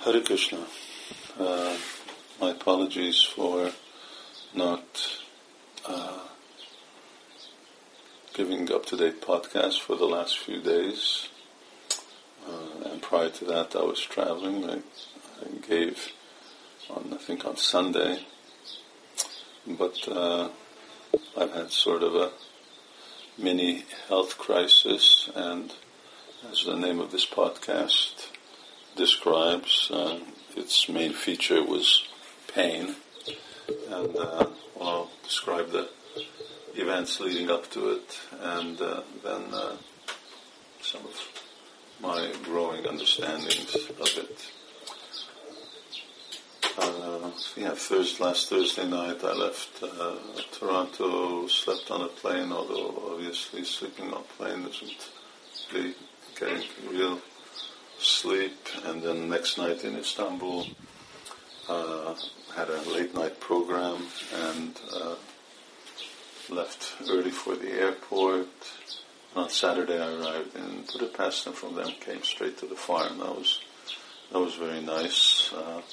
Hare Krishna. My apologies for not giving up-to-date podcasts for the last few days. And prior to that, I was traveling. I gave on Sunday. But I've had sort of a mini health crisis, and as the name of this podcast describes, its main feature was pain, and I'll describe the events leading up to it, and then some of my growing understandings of it. Last Thursday night I left Toronto, slept on a plane, although obviously sleeping on a plane isn't really getting real sleep, and then next night in Istanbul had a late night program and left early for the airport. And on Saturday I arrived in Budapest, and from them came straight to the farm. That was very nice.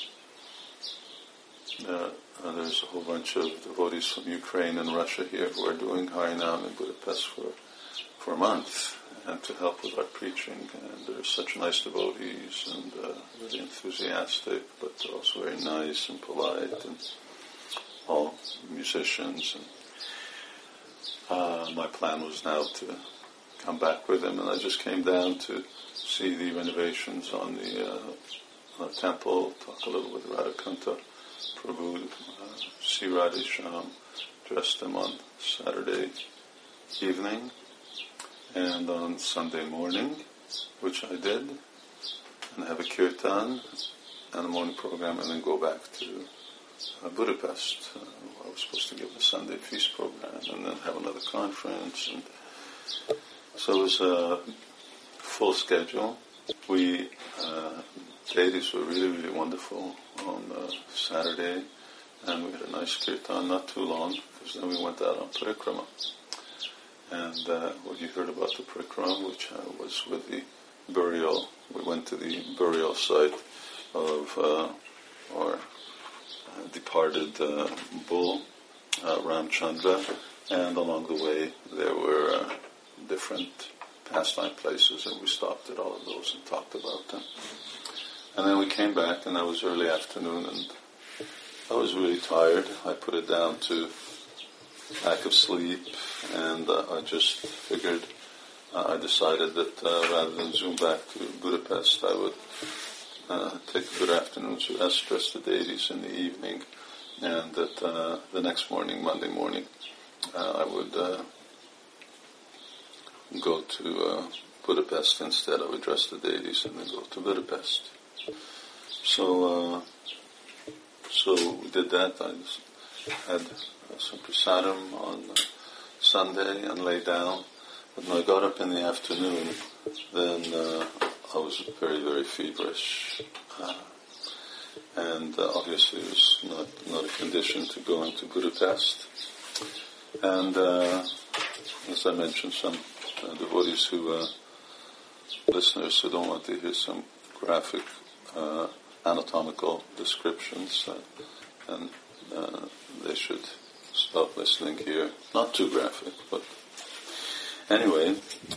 There's a whole bunch of devotees from Ukraine and Russia here who are doing Harinam in Budapest for a month, and to help with our preaching. And they're such nice devotees, and very enthusiastic, but also very nice and polite, and all musicians. And my plan was now to come back with them, and I just came down to see the renovations on the temple, talk a little with Radhakanta Prabhu, see Radhesham, dress them on Saturday evening, and on Sunday morning, which I did, and have a kirtan and a morning program, and then go back to Budapest. I was supposed to give a Sunday feast program, and then have another conference, and so it was a full schedule. Deities were really, really wonderful on Saturday, and we had a nice kirtan, not too long, because then we went out on parikrama. And what you heard about the parikrama, which was with the burial, we went to the burial site of our departed bull, Ramchandra, and along the way there were different pastime places, and we stopped at all of those and talked about them. And then we came back, and that was early afternoon, and I was really tired. I put it down to lack of sleep, and I just figured, I decided that rather than zoom back to Budapest, I would take a good afternoon's rest, dress the deities in the evening, and that the next morning, Monday morning, I would go to Budapest instead. I would dress the deities and then go to Budapest. So we did that. I had some prasadam on Sunday and lay down. But when I got up in the afternoon, then I was very, very feverish. And obviously it was not a condition to go into Budapest. And as I mentioned, some devotees listeners who don't want to hear some graphic anatomical descriptions, and they should stop listening here. Not too graphic, but anyway,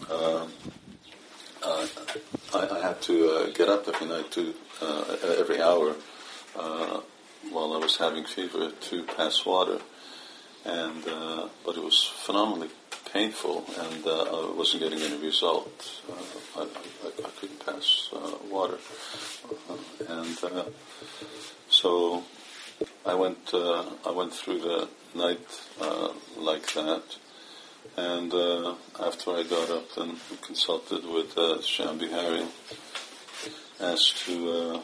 I had to get up every night every hour while I was having fever to pass water, and but it was phenomenally painful, and I wasn't getting any result. I couldn't pass water, and so I went through the night like that, and after I got up and consulted with Shyam Bihari as to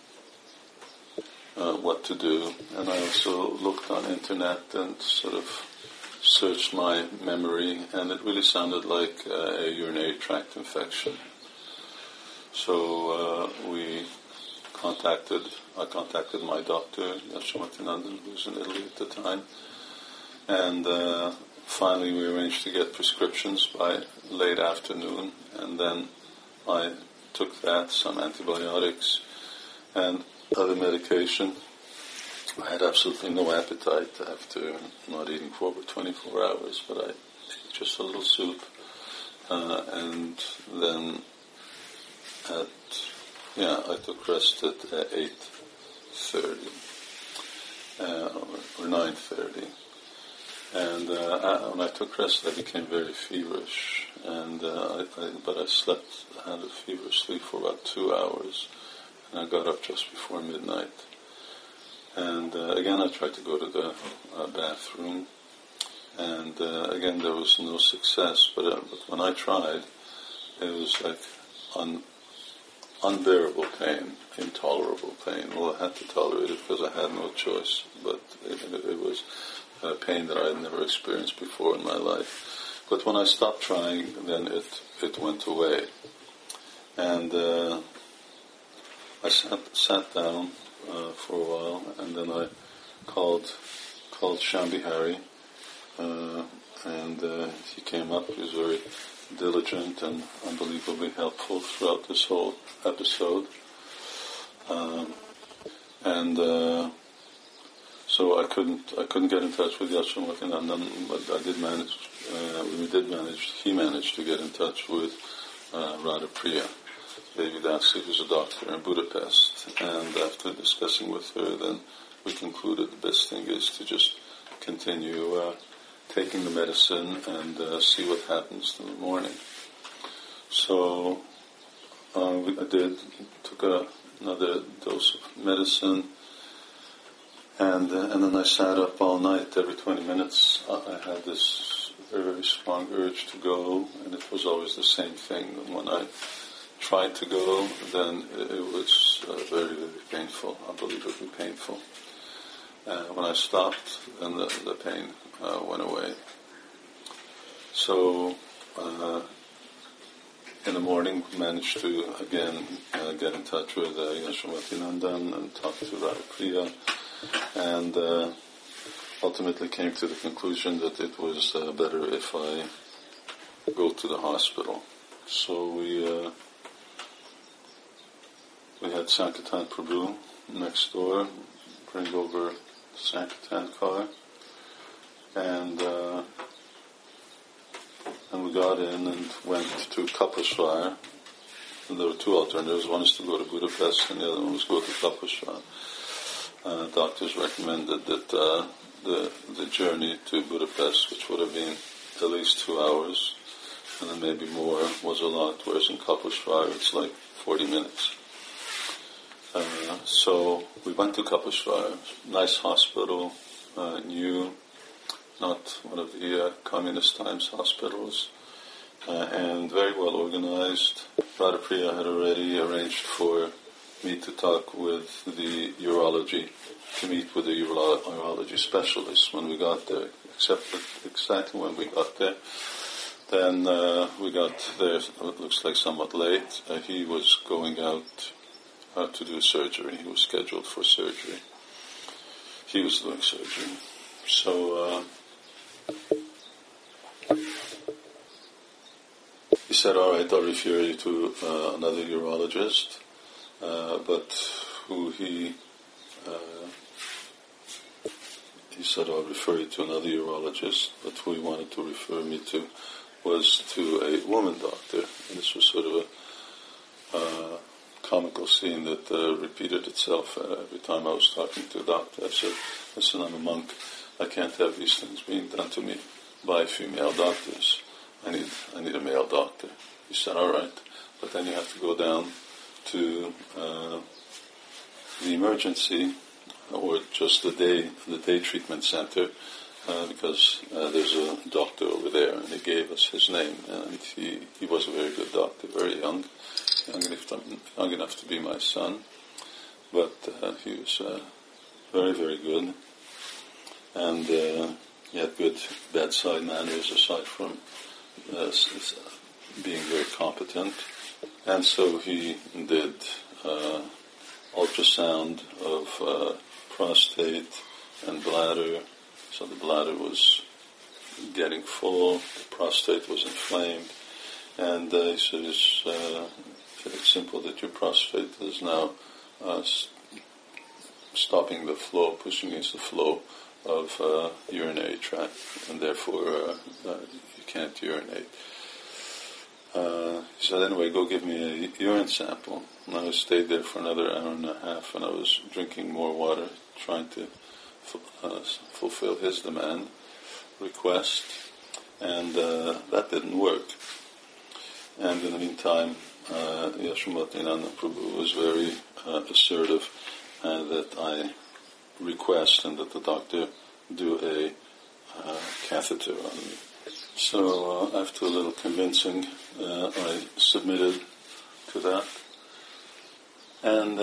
what to do, and I also looked on internet and sort of searched my memory, and it really sounded like a urinary tract infection. So I contacted my doctor, Yashomatinandan, who was in Italy at the time, and finally we arranged to get prescriptions by late afternoon, and then I took that, some antibiotics, And other medication, I had absolutely no appetite after not eating for over 24 hours, but I ate just a little soup, and then I took rest at 8:30 or 9:30, and when I took rest, I became very feverish, and but I slept, I had a feverish sleep for about 2 hours, and I got up just before midnight. And again, I tried to go to the bathroom, and again, there was no success. But when I tried, it was like unbearable pain, intolerable pain. Well, I had to tolerate it because I had no choice. But it was a pain that I had never experienced before in my life. But when I stopped trying, then it went away, and I sat down for a while, and then I called Shambhi Hari, and he came up. He was very diligent and unbelievably helpful throughout this whole episode, and so I couldn't get in touch with Yashodamanandan, but I did manage. He managed to get in touch with Radha Priya Devidasi, who's a doctor in Budapest, and after discussing with her, then we concluded the best thing is to just continue taking the medicine and see what happens in the morning. So I took another dose of medicine, and then I sat up all night. Every 20 minutes I had this very, very strong urge to go, and it was always the same thing. And when I tried to go, then it was very, very painful, unbelievably painful. When I stopped, then the pain went away. So in the morning, managed to again get in touch with Yashodamanandan and talk to Radha Priya, and ultimately came to the conclusion that it was better if I go to the hospital. So we had Sankirtan Prabhu next door bring over the Sankirtan car, and we got in and went to Kapashwar. And there were two alternatives. One is to go to Budapest, and the other one was to go to Kapashwar. Doctors recommended that the journey to Budapest, which would have been at least 2 hours, and then maybe more, was a lot, whereas in Kapashwar it's like 40 minutes. So we went to Kapashwar, nice hospital, new, not one of the communist times hospitals, and very well organized. Radha Priya had already arranged for me to talk with the urology, to meet with the urology specialist when we got there, except that exactly when we got there. Then we got there, it looks like somewhat late. He was going out to do surgery. He was scheduled for surgery. He was doing surgery. So he said, all right, I'll refer you to another urologist, but who he said, I'll refer you to another urologist, but who he wanted to refer me to was to a woman doctor. And this was sort of a comical scene that repeated itself every time I was talking to a doctor. I said, listen, I'm a monk. I can't have these things being done to me by female doctors. I need a male doctor. He said, all right, but then you have to go down to the emergency or just the day treatment center because there's a doctor over there, and he gave us his name, and he was a very good doctor, very young enough to be my son, but he was very, very good, and he had good bedside manners aside from being very competent. And so he did ultrasound of prostate and bladder. So the bladder was getting full, the prostate was inflamed, and he said it's simple that your prostate is now stopping the flow, pushing against the flow of urinary tract, and therefore you can't urinate. He said, anyway, go give me a urine sample. And I stayed there for another hour and a half, and I was drinking more water, trying to fulfill his request, and that didn't work. And in the meantime, Yashomatinanda Prabhu was very assertive that I request and that the doctor do a catheter on me. So after a little convincing, I submitted to that, and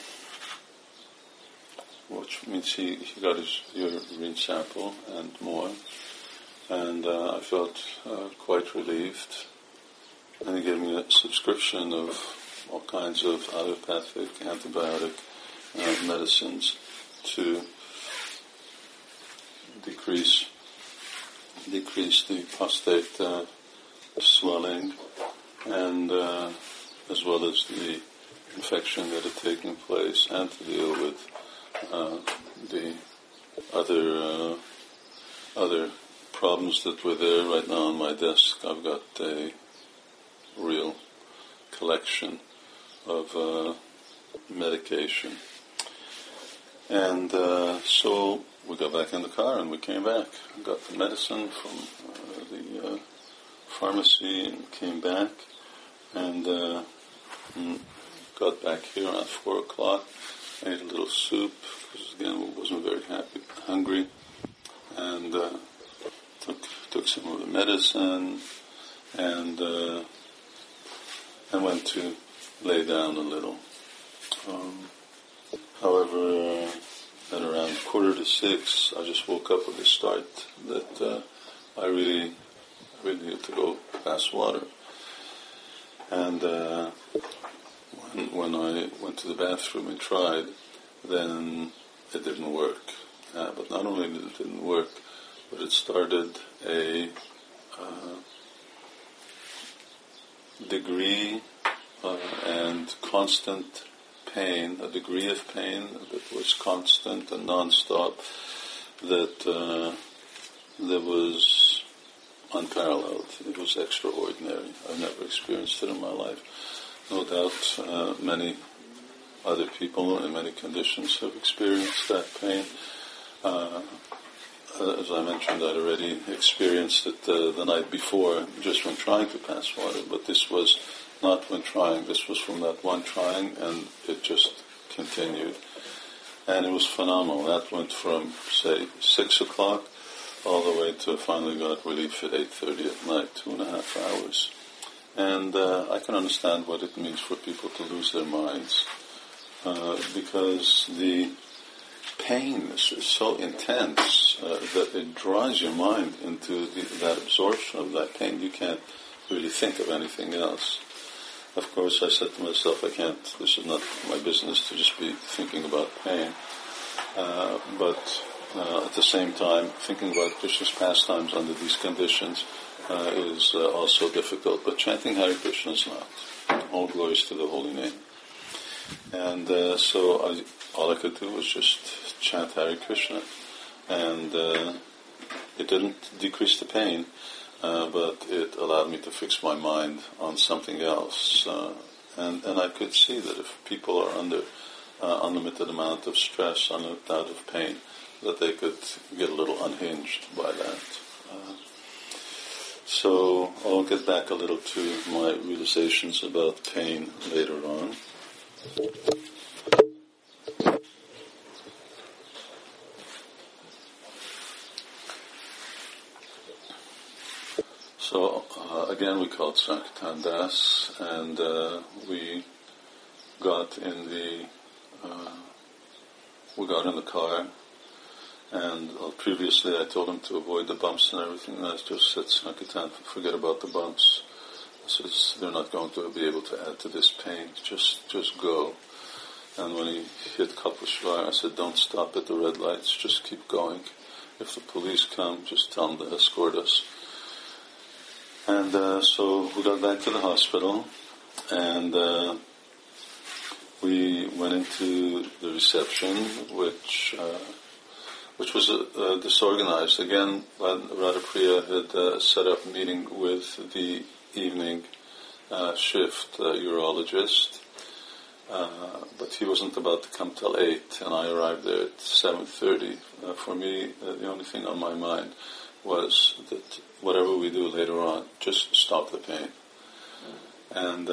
which means he got his urine sample and more, and I felt quite relieved. And he gave me a subscription of all kinds of allopathic, antibiotic medicines to decrease the prostate swelling, and as well as the infection that had taken place, and to deal with the other problems that were there. Right now on my desk, I've got a real collection of medication. And so we got back in the car and we came back. Got the medicine from the pharmacy and came back, and got back here around 4 o'clock. Ate a little soup because again I wasn't very hungry, and took some of the medicine, and went to lay down a little. However, at around 5:45, I just woke up with a start that I really needed to go pass water. And when I went to the bathroom and tried, then it didn't work. But not only did it didn't work, but it started a degree and constant pain, a degree of pain that was constant and non-stop, that was unparalleled. It was extraordinary. I've never experienced it in my life. No doubt many other people in many conditions have experienced that pain. As I mentioned, I'd already experienced it the night before, just when trying to pass water, but this was not when trying. This was from that one trying, and it just continued. And it was phenomenal. That went from, say, 6 o'clock all the way to finally got relief at 8:30 at night, 2.5 hours. And I can understand what it means for people to lose their minds, because the pain is so intense that it draws your mind into that absorption of that pain. You can't really think of anything else. Of course, I said to myself, this is not my business to just be thinking about pain. But at the same time, thinking about Krishna's pastimes under these conditions is also difficult. But chanting Hare Krishna is not. All glories to the holy name. And so all I could do was just chant Hare Krishna. And it didn't decrease the pain, but it allowed me to fix my mind on something else. And I could see that if people are under unlimited amount of stress, unlimited amount of pain, that they could get a little unhinged by that. So I'll get back a little to my realizations about pain later on. So again, we called Sankirtan Das, and we got in the car. And previously, I told him to avoid the bumps and everything. And I just said, Sankirtan, forget about the bumps. I said, they're not going to be able to add to this pain. Just go. And when he hit Kapashvar, I said, don't stop at the red lights. Just keep going. If the police come, just tell them to escort us. And so we got back to the hospital, and we went into the reception, which was disorganized. Again, Radhapriya had set up a meeting with the evening shift urologist, but he wasn't about to come till 8, and I arrived there at 7:30. For me, the only thing on my mind was that whatever we do later on, just stop the pain. And,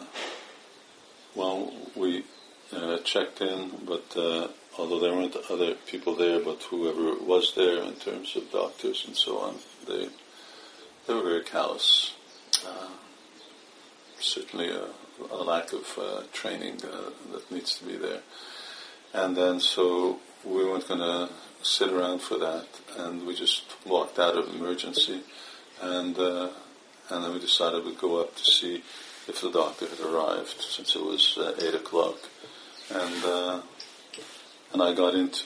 we checked in, but although there weren't other people there, but whoever was there in terms of doctors and so on, they were very callous. Certainly a lack of training that needs to be there. And then so we weren't going to sit around for that, and we just walked out of emergency, and then we decided we'd go up to see if the doctor had arrived, since it was 8 o'clock. And I got into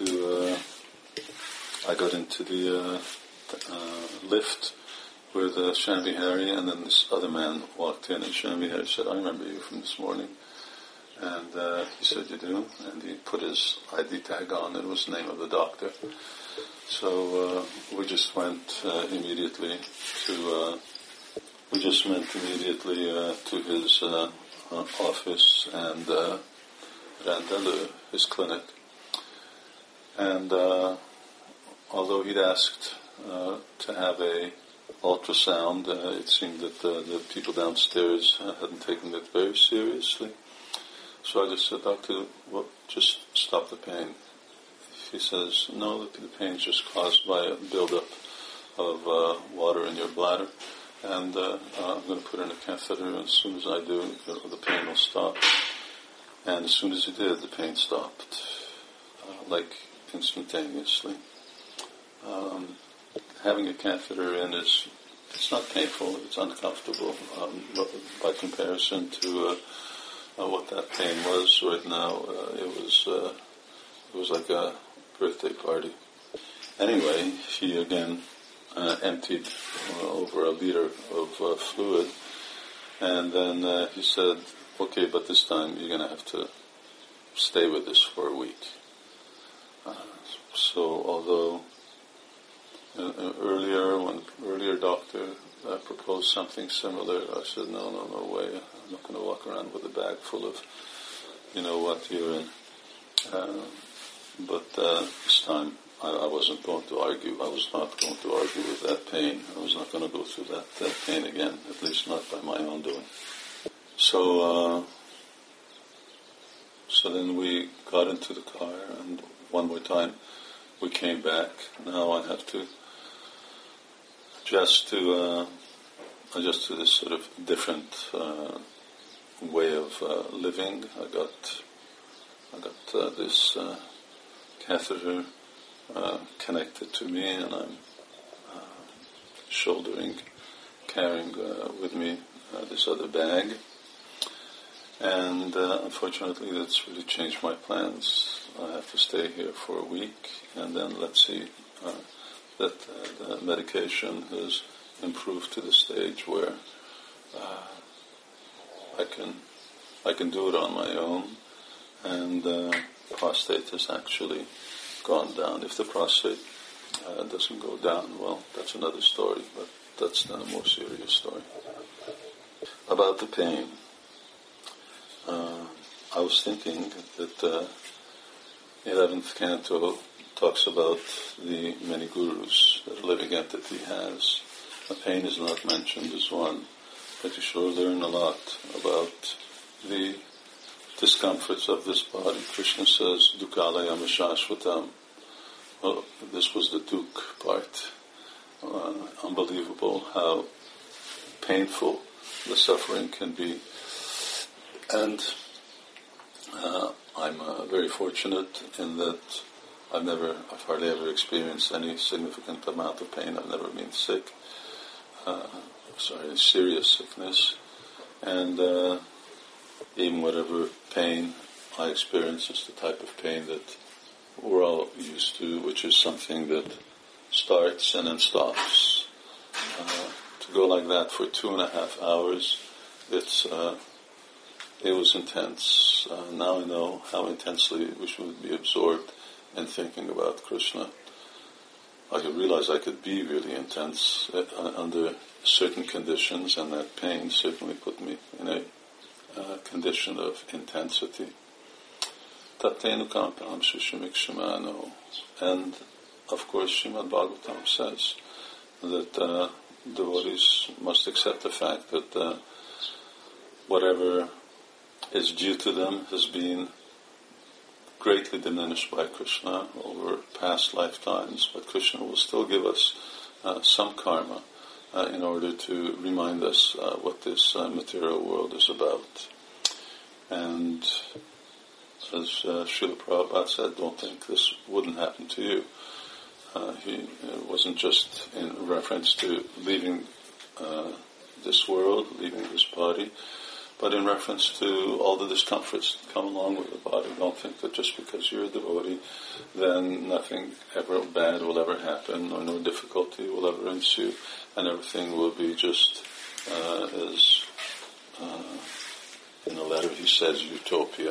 the lift with Shanvi Hari, and then this other man walked in, and Shanvi Hari said, "I remember you from this morning." And he said, "You do?" And he put his ID tag on, and it was the name of the doctor. So we just went immediately to his office and ran his clinic. And although he'd asked to have a ultrasound, it seemed that the people downstairs hadn't taken it very seriously. So I just said, "Doctor, just stop the pain." He says, "No, the pain is just caused by a buildup of water in your bladder, and I'm going to put in a catheter, and as soon as I do, the pain will stop." And as soon as he did, the pain stopped, like instantaneously. Having a catheter in it's not painful, it's uncomfortable by comparison to what that pain was right now. It was like a birthday party. Anyway, he again emptied over a liter of fluid, and then he said, "Okay, but this time you're going to have to stay with this for a week." So although when earlier doctor proposed something similar, I said, no way, I'm not going to walk around with a bag full of, urine. But this time I wasn't going to argue. I was not going to argue with that pain. I was not going to go through that pain again, at least not by my own doing. So then we got into the car, and one more time we came back. Now I have to adjust to this sort of different way of living. I got this catheter connected to me, and I'm carrying with me this other bag. And unfortunately, that's really changed my plans. I have to stay here for a week, and then let's see that the medication has improved to the stage where I can do it on my own, and prostate has actually gone down. If the prostate doesn't go down, well, that's another story, but that's then a more serious story. About the pain. I was thinking that 11th canto talks about the many gurus that a living entity has. The pain is not mentioned as one, but you sure learn a lot about the discomforts of this body. Krishna says, "Dukkalayam shashvatam." Well, this was the duk part. Unbelievable how painful the suffering can be. And I'm very fortunate in that I've hardly ever experienced any significant amount of pain. I've never been sick, serious sickness, and even whatever pain I experience is the type of pain that we're all used to, which is something that starts and then stops. To go like that for 2.5 hours, it was intense. Now I know how intensely we should be absorbed in thinking about Krishna. I could realize I could be really intense under certain conditions, and that pain certainly put me in a condition of intensity. Tatenu kampam shishimikshimano. And of course Srimad Bhagavatam says that devotees must accept the fact that whatever is due to them has been greatly diminished by Krishna over past lifetimes, but Krishna will still give us some karma in order to remind us what this material world is about. And as Srila Prabhupada said, don't think this wouldn't happen to you. It wasn't just in reference to leaving this world, leaving this body, but in reference to all the discomforts that come along with the body. Don't think that just because you're a devotee, then nothing ever bad will ever happen, or no difficulty will ever ensue, and everything will be just as in the letter he says, utopia.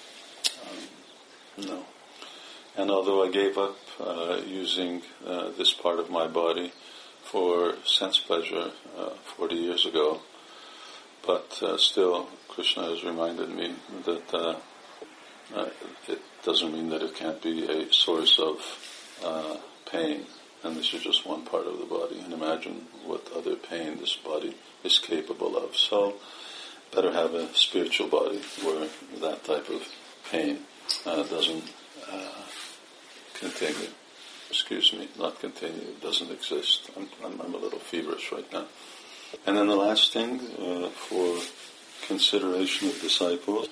No. And although I gave up using this part of my body for sense pleasure 40 years ago, but still Krishna has reminded me that it doesn't mean that it can't be a source of pain, and this is just one part of the body, and imagine what other pain this body is capable of. So better have a spiritual body where that type of pain doesn't continue. Not continue. It doesn't exist. I'm a little feverish right now. And then the last thing for consideration of disciples.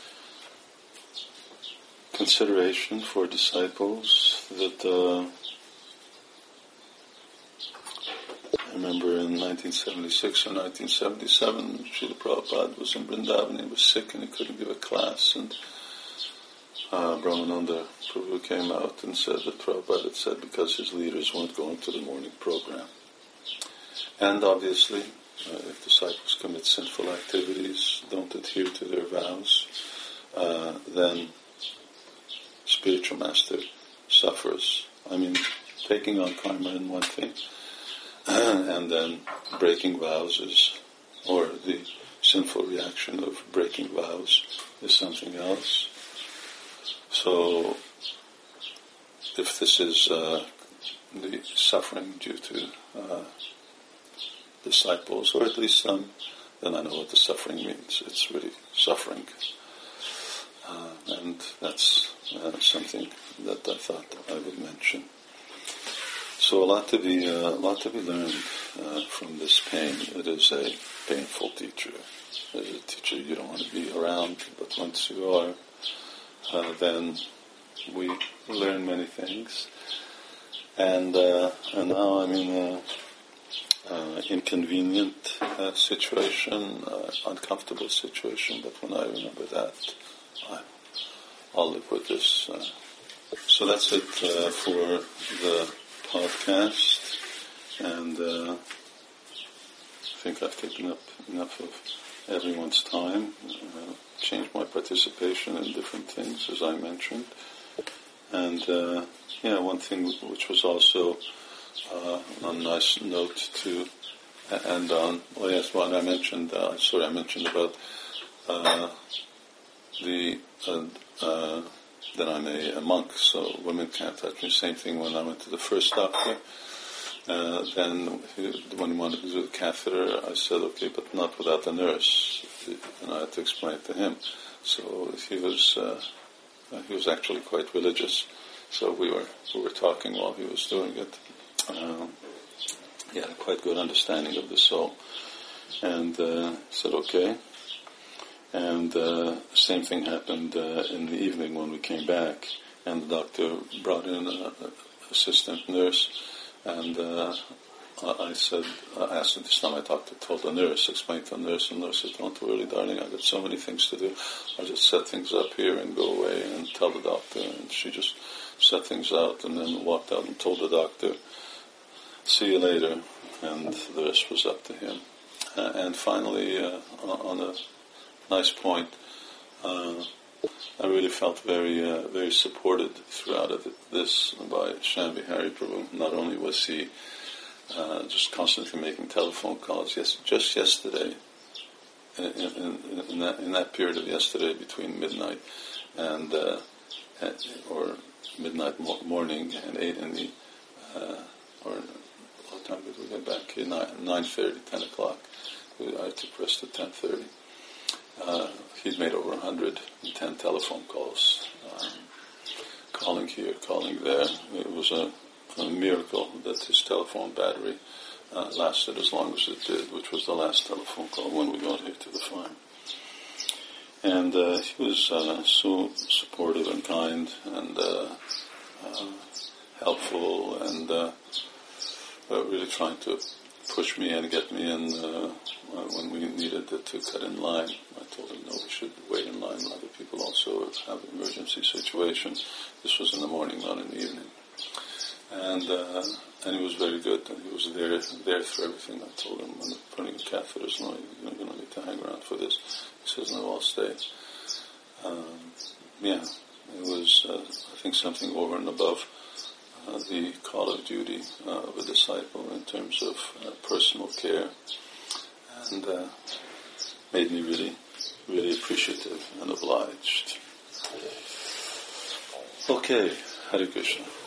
Consideration for disciples that I remember in 1976 or 1977, Srila Prabhupada was in Vrindavan. He was sick and he couldn't give a class, and Brahmananda Prabhu came out and said that Prabhupada had said because his leaders weren't going to the morning program. And obviously, if disciples commit sinful activities, don't adhere to their vows, then spiritual master suffers. I mean, taking on karma is one thing, and then breaking vows is, or the sinful reaction of breaking vows is something else. So, if this is the suffering due to disciples, or at least some, then I know what the suffering means. It's really suffering, and that's something that I thought I would mention. So a lot to be learned from this pain. It is a painful teacher. It is a teacher you don't want to be around, but once you are, then we learn many things. And now I'm in an inconvenient situation, uncomfortable situation, but when I remember that, I'll live with this. So that's it for the podcast, and I think I've taken up enough of everyone's time. Changed my participation in different things, as I mentioned. And one thing which was also a nice note to end on. Well, yes, one I mentioned. I mentioned about that I'm a monk, so women can't touch me. Same thing when I went to the first doctor. Then when he wanted to do the catheter, I said, okay, but not without a nurse. And I had to explain it to him. So he was actually quite religious. So we were talking while he was doing it. He had a quite good understanding of the soul. And said, okay. And same thing happened in the evening when we came back. And the doctor brought in an assistant nurse. And I asked her this time, told the nurse, explained to the nurse, and the nurse said, don't worry, darling, I've got so many things to do. I'll just set things up here and go away and tell the doctor. And she just set things out and then walked out and told the doctor, see you later. And the rest was up to him. And finally, on a nice point, I really felt very supported throughout this by Shambhi Hari Prabhu. Not only was he just constantly making telephone calls, just yesterday, in that period of yesterday between midnight and or midnight morning and 8 in the or what time did we get back here? 9:30, 10 o'clock. I took rest at 10:30. He'd made over 110 telephone calls, calling here, calling there. It was a miracle that his telephone battery lasted as long as it did, which was the last telephone call when we got here to the farm. And he was so supportive and kind and helpful and really trying to push me and get me in when we needed to cut in line. I told him, no, we should wait in line. Other people also have an emergency situation. This was in the morning, not in the evening. And he was very good. And he was there for everything. I told him, when putting a catheters, no, you're going to need to hang around for this. He says, no, I'll stay. It was, I think, something over and above the call of duty of a disciple in terms of personal care, and made me really, really appreciative and obliged. Okay, Hare Krishna.